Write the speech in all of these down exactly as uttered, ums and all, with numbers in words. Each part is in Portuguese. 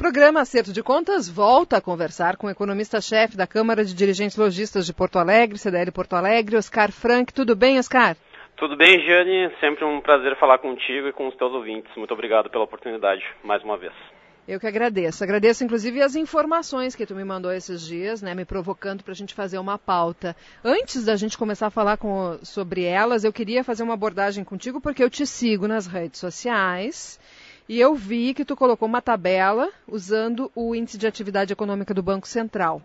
programa Acerto de Contas volta a conversar com o economista-chefe da Câmara de Dirigentes Lojistas de Porto Alegre, C D L Porto Alegre, Oscar Frank. Tudo bem, Oscar? Tudo bem, Jane. Sempre um prazer falar contigo e com os teus ouvintes. Muito obrigado pela oportunidade, mais uma vez. Eu que agradeço. Agradeço, inclusive, as informações que tu me mandou esses dias, né, me provocando para a gente fazer uma pauta. Antes da gente começar a falar com, sobre elas, eu queria fazer uma abordagem contigo, porque eu te sigo nas redes sociais e eu vi que tu colocou uma tabela usando o Índice de Atividade Econômica do Banco Central.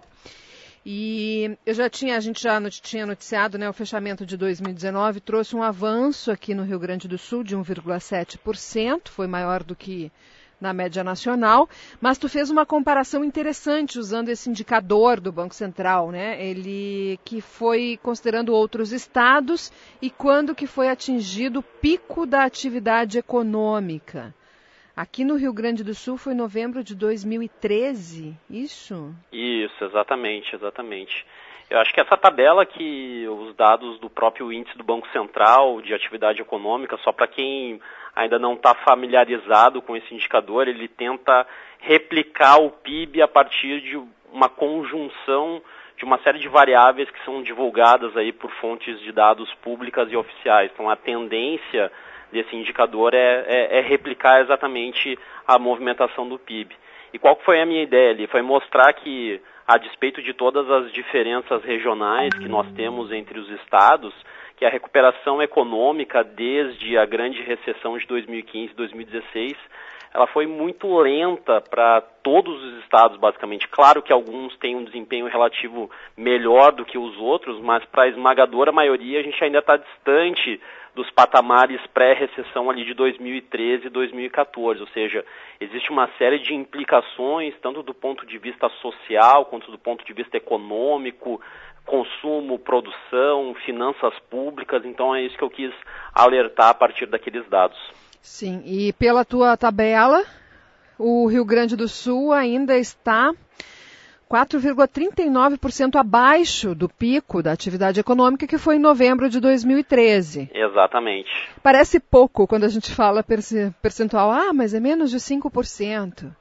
E eu já tinha, a gente já not, tinha noticiado, né, o fechamento de dois mil e dezenove trouxe um avanço aqui no Rio Grande do Sul de um vírgula sete por cento, foi maior do que na média nacional, mas tu fez uma comparação interessante usando esse indicador do Banco Central, né? Ele que foi considerando outros estados e quando que foi atingido o pico da atividade econômica. Aqui no Rio Grande do Sul foi novembro de dois mil e treze, isso? Isso, exatamente, exatamente. Eu acho que essa tabela que os dados do próprio índice do Banco Central de atividade econômica, só para quem ainda não está familiarizado com esse indicador, ele tenta replicar o P I B a partir de uma conjunção de uma série de variáveis que são divulgadas aí por fontes de dados públicas e oficiais. Então a tendência desse indicador é, é, é replicar exatamente a movimentação do P I B. E qual foi a minha ideia ali? Foi mostrar que, a despeito de todas as diferenças regionais que nós temos entre os estados, que a recuperação econômica desde a grande recessão de dois mil e quinze e dois mil e dezesseis, ela foi muito lenta para todos os estados, basicamente. Claro que alguns têm um desempenho relativo melhor do que os outros, mas para a esmagadora maioria a gente ainda está distante dos patamares pré-recessão ali de dois mil e treze e dois mil e quatorze, ou seja, existe uma série de implicações, tanto do ponto de vista social, quanto do ponto de vista econômico, consumo, produção, finanças públicas, então é isso que eu quis alertar a partir daqueles dados. Sim, e pela tua tabela, o Rio Grande do Sul ainda está quatro vírgula trinta e nove por cento abaixo do pico da atividade econômica, que foi em novembro de dois mil e treze. Exatamente. Parece pouco quando a gente fala percentual, ah, mas é menos de cinco por cento.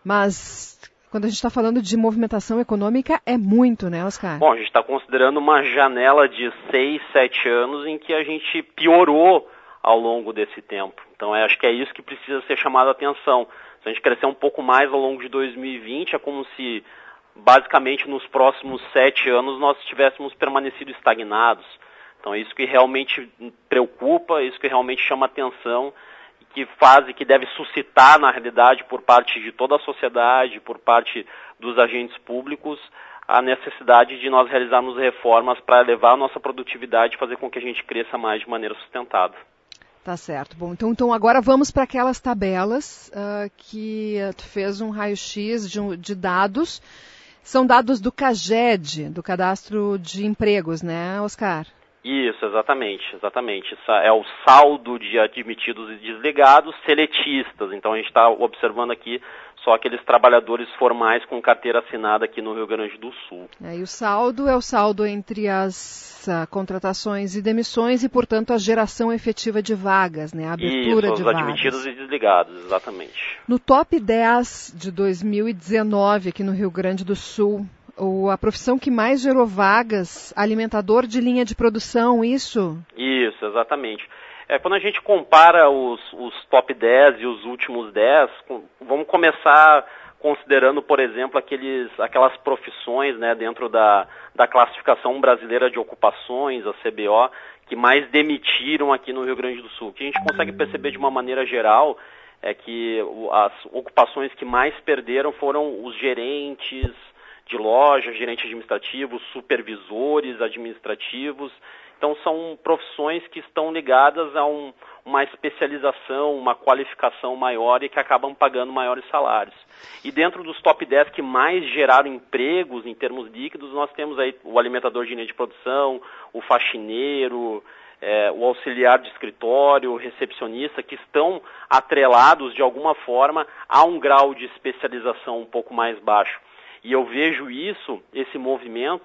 Mas quando a gente está falando de movimentação econômica, é muito, né, Oscar? Bom, a gente está considerando uma janela de seis, sete anos em que a gente piorou ao longo desse tempo. Então, eu acho que é isso que precisa ser chamado a atenção. Se a gente crescer um pouco mais ao longo de dois mil e vinte, é como se, basicamente, nos próximos sete anos nós tivéssemos permanecido estagnados. Então, é isso que realmente preocupa, é isso que realmente chama atenção, que faz e que deve suscitar, na realidade, por parte de toda a sociedade, por parte dos agentes públicos, a necessidade de nós realizarmos reformas para elevar a nossa produtividade e fazer com que a gente cresça mais de maneira sustentada. Tá certo. Bom, então, então agora vamos para aquelas tabelas uh, que uh, tu fez um raio-x de, de dados. São dados do CAGED, do Cadastro de Empregos, né, Oscar? Isso, exatamente, exatamente. Isso é o saldo de admitidos e desligados seletistas. Então a gente está observando aqui só aqueles trabalhadores formais com carteira assinada aqui no Rio Grande do Sul. É, e o saldo é o saldo entre as uh, contratações e demissões e, portanto, a geração efetiva de vagas, né? A abertura Isso, de os vagas. admitidos e desligados, exatamente. No top dez de dois mil e dezenove, aqui no Rio Grande do Sul, o, a profissão que mais gerou vagas, alimentador de linha de produção, isso? Isso, exatamente. É, quando a gente compara os, os top dez e os últimos dez, vamos começar considerando, por exemplo, aqueles, aquelas profissões, né, dentro da, da classificação brasileira de ocupações, a C B O, que mais demitiram aqui no Rio Grande do Sul. O que a gente consegue perceber de uma maneira geral é que as ocupações que mais perderam foram os gerentes de loja, gerentes administrativos, supervisores administrativos. Então, são profissões que estão ligadas a um, uma especialização, uma qualificação maior e que acabam pagando maiores salários. E dentro dos top dez que mais geraram empregos em termos líquidos, nós temos aí o alimentador de linha de produção, o faxineiro, é, o auxiliar de escritório, o recepcionista, que estão atrelados de alguma forma a um grau de especialização um pouco mais baixo. E eu vejo isso, esse movimento,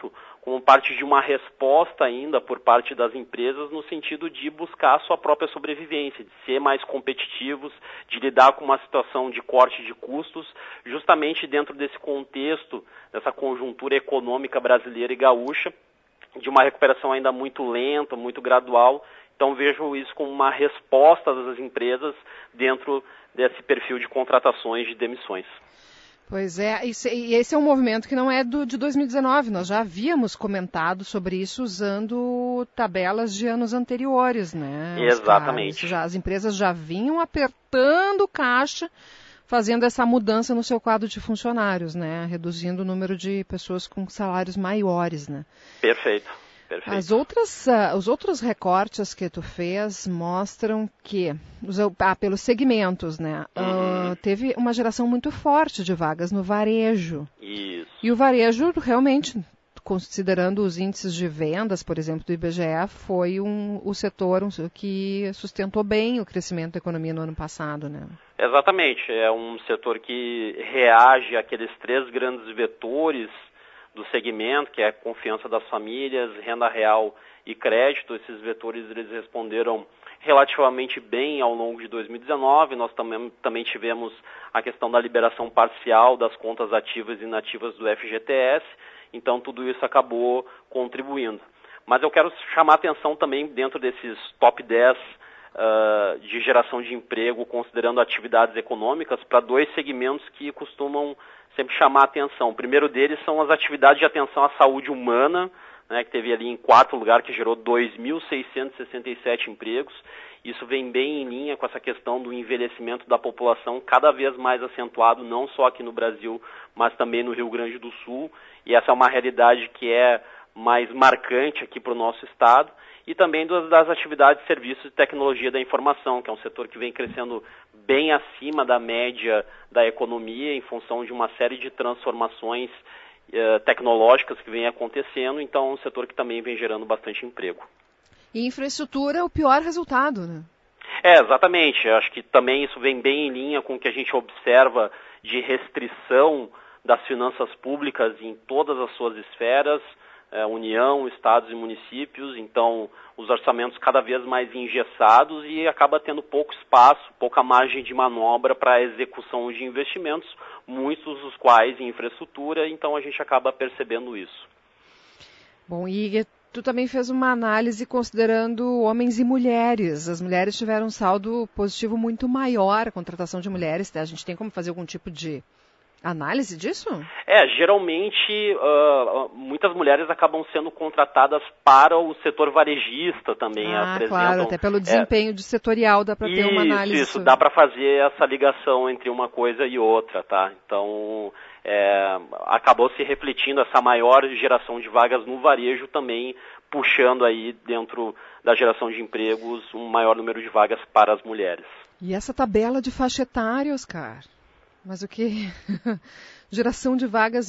como parte de uma resposta ainda por parte das empresas no sentido de buscar a sua própria sobrevivência, de ser mais competitivos, de lidar com uma situação de corte de custos, justamente dentro desse contexto, dessa conjuntura econômica brasileira e gaúcha, de uma recuperação ainda muito lenta, muito gradual. Então vejo isso como uma resposta das empresas dentro desse perfil de contratações de demissões. Pois é, e esse é um movimento que não é do, de dois mil e dezenove, nós já havíamos comentado sobre isso usando tabelas de anos anteriores, né? Exatamente. Já, as empresas já vinham apertando caixa, fazendo essa mudança no seu quadro de funcionários, né? Reduzindo o número de pessoas com salários maiores, né? Perfeito. Perfeito. As outras, uh, os outros recortes que tu fez mostram que, os, ah, pelos segmentos, né, uhum. uh, teve uma geração muito forte de vagas no varejo. Isso. E o varejo, realmente, considerando os índices de vendas, por exemplo, do I B G E, foi um, o setor um, que sustentou bem o crescimento da economia no ano passado, né? Exatamente. É um setor que reage àqueles três grandes vetores do segmento, que é a confiança das famílias, renda real e crédito. Esses vetores eles responderam relativamente bem ao longo de dois mil e dezenove. Nós também, também tivemos a questão da liberação parcial das contas ativas e inativas do F G T S, então tudo isso acabou contribuindo. Mas eu quero chamar a atenção também dentro desses top dez uh, de geração de emprego, considerando atividades econômicas, para dois segmentos que costumam sempre chamar a atenção. O primeiro deles são as atividades de atenção à saúde humana, né, que teve ali em quarto lugar, que gerou dois mil seiscentos e sessenta e sete empregos. Isso vem bem em linha com essa questão do envelhecimento da população, cada vez mais acentuado, não só aqui no Brasil, mas também no Rio Grande do Sul. E essa é uma realidade que é mais marcante aqui para o nosso estado. E também das atividades de serviços de tecnologia da informação, que é um setor que vem crescendo bem acima da média da economia, em função de uma série de transformações eh, tecnológicas que vem acontecendo. Então, é um setor que também vem gerando bastante emprego. E infraestrutura é o pior resultado, né? É, exatamente. Eu acho que também isso vem bem em linha com o que a gente observa de restrição das finanças públicas em todas as suas esferas, É, União, estados e municípios, então os orçamentos cada vez mais engessados e acaba tendo pouco espaço, pouca margem de manobra para a execução de investimentos, muitos dos quais em infraestrutura, então a gente acaba percebendo isso. Bom, e tu também fez uma análise considerando homens e mulheres. As mulheres tiveram um saldo positivo muito maior, a contratação de mulheres. A gente tem como fazer algum tipo de análise disso? É, geralmente uh, muitas mulheres acabam sendo contratadas para o setor varejista também. Ah, apresentam, claro, até pelo desempenho é, de setorial dá para ter uma análise. Isso, dá para fazer essa ligação entre uma coisa e outra, tá? Então, é, acabou se refletindo essa maior geração de vagas no varejo também, puxando aí dentro da geração de empregos um maior número de vagas para as mulheres. E essa tabela de faixa etária, Oscar? Mas o que? Geração de vagas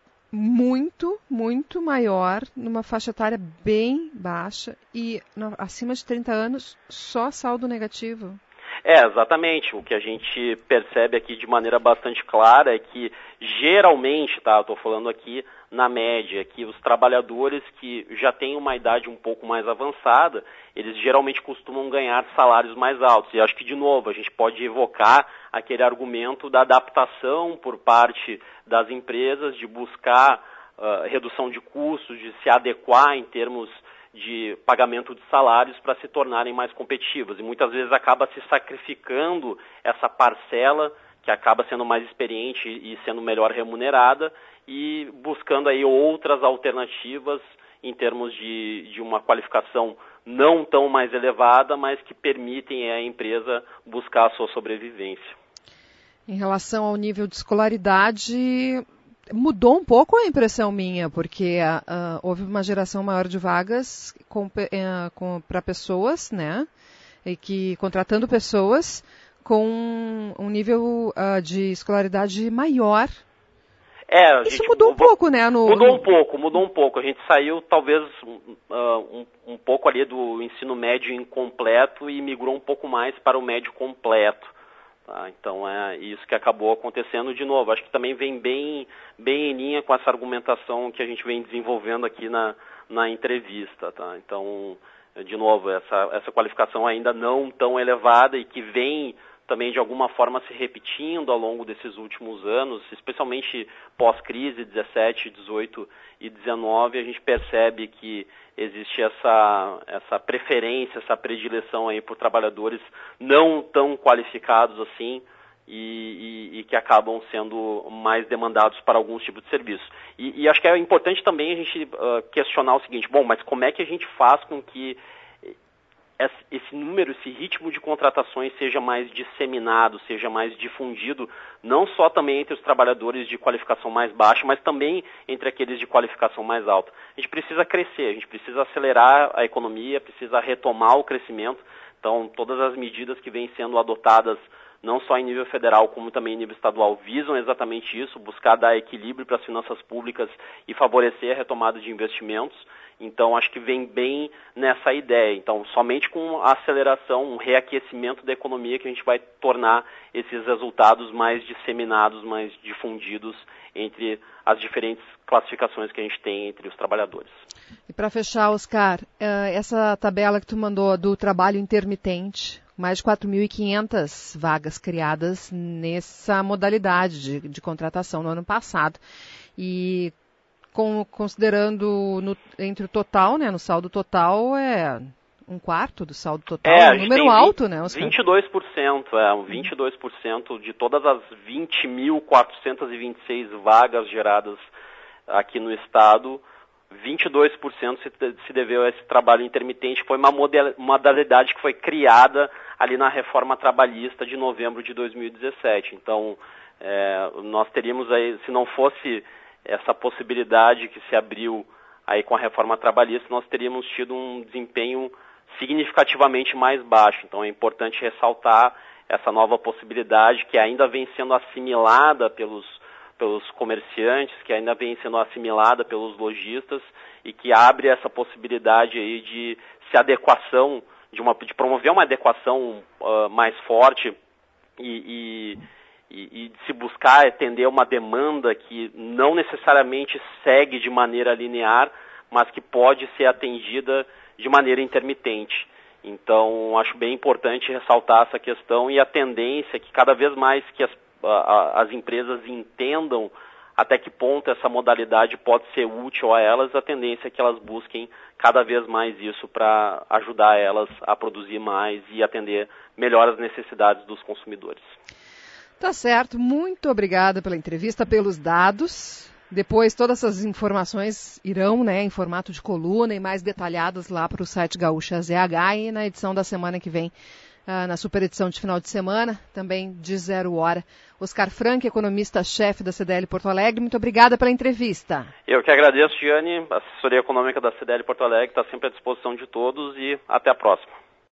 muito, muito maior, numa faixa etária bem baixa e no, acima de trinta anos, só saldo negativo. É, exatamente. O que a gente percebe aqui de maneira bastante clara é que, geralmente, tá, eu estou falando aqui na média, que os trabalhadores que já têm uma idade um pouco mais avançada, eles geralmente costumam ganhar salários mais altos. E acho que, de novo, a gente pode evocar aquele argumento da adaptação por parte das empresas, de buscar uh, redução de custos, de se adequar em termos de pagamento de salários para se tornarem mais competitivas. E muitas vezes acaba se sacrificando essa parcela que acaba sendo mais experiente e sendo melhor remunerada e buscando aí outras alternativas em termos de, de uma qualificação não tão mais elevada, mas que permitem à empresa buscar a sua sobrevivência. Em relação ao nível de escolaridade, mudou um pouco a impressão minha, porque uh, houve uma geração maior de vagas uh, para pessoas, né? E que contratando pessoas com um nível uh, de escolaridade maior. É, Isso mudou um pouco, né? No, mudou no... um pouco, mudou um pouco. A gente saiu talvez uh, um, um pouco ali do ensino médio incompleto e migrou um pouco mais para o médio completo. Tá? Então é isso que acabou acontecendo de novo. Acho que também vem bem, bem em linha com essa argumentação que a gente vem desenvolvendo aqui na, na entrevista. Tá? Então, de novo, essa, essa qualificação ainda não tão elevada e que vem também de alguma forma se repetindo ao longo desses últimos anos, especialmente pós-crise, dezessete, dezoito e dezenove, a gente percebe que existe essa, essa preferência, essa predileção aí por trabalhadores não tão qualificados assim e, e, e que acabam sendo mais demandados para alguns tipos de serviço. E, e acho que é importante também a gente uh, questionar o seguinte, bom, mas como é que a gente faz com que esse número, esse ritmo de contratações seja mais disseminado, seja mais difundido, não só também entre os trabalhadores de qualificação mais baixa, mas também entre aqueles de qualificação mais alta. A gente precisa crescer, a gente precisa acelerar a economia, precisa retomar o crescimento. Então, todas as medidas que vêm sendo adotadas, não só em nível federal, como também em nível estadual, visam exatamente isso, buscar dar equilíbrio para as finanças públicas e favorecer a retomada de investimentos. Então, acho que vem bem nessa ideia. Então, somente com a aceleração, um reaquecimento da economia que a gente vai tornar esses resultados mais disseminados, mais difundidos entre as diferentes classificações que a gente tem entre os trabalhadores. E para fechar, Oscar, essa tabela que tu mandou do trabalho intermitente, mais de quatro mil e quinhentas vagas criadas nessa modalidade de, de contratação no ano passado. E com, considerando no, entre o total, né, no saldo total, é um quarto do saldo total, é, um número alto, né, Oscar? vinte e dois por cento, é, vinte e dois por cento de todas as vinte mil quatrocentas e vinte e seis vagas geradas aqui no estado, vinte e dois por cento se, se deveu a esse trabalho intermitente, que foi uma modalidade que foi criada ali na reforma trabalhista de novembro de dois mil e dezessete. Então, é, nós teríamos aí, se não fosse essa possibilidade que se abriu aí com a reforma trabalhista, nós teríamos tido um desempenho significativamente mais baixo. Então, é importante ressaltar essa nova possibilidade que ainda vem sendo assimilada pelos pelos comerciantes, que ainda vem sendo assimilada pelos lojistas e que abre essa possibilidade aí de se adequação, de, uma, de promover uma adequação uh, mais forte e, e, e de se buscar atender uma demanda que não necessariamente segue de maneira linear, mas que pode ser atendida de maneira intermitente. Então, acho bem importante ressaltar essa questão e a tendência que cada vez mais que as as empresas entendam até que ponto essa modalidade pode ser útil a elas, a tendência é que elas busquem cada vez mais isso para ajudar elas a produzir mais e atender melhor as necessidades dos consumidores. Tá certo, muito obrigada pela entrevista, pelos dados. Depois todas essas informações irão, né, em formato de coluna e mais detalhadas lá para o site Gaúcha Z H e na edição da semana que vem, Uh, na super edição de final de semana, também de zero hora. Oscar Frank, economista-chefe da C D L Porto Alegre, muito obrigada pela entrevista. Eu que agradeço, Giane. A assessoria econômica da C D L Porto Alegre está sempre à disposição de todos e até a próxima.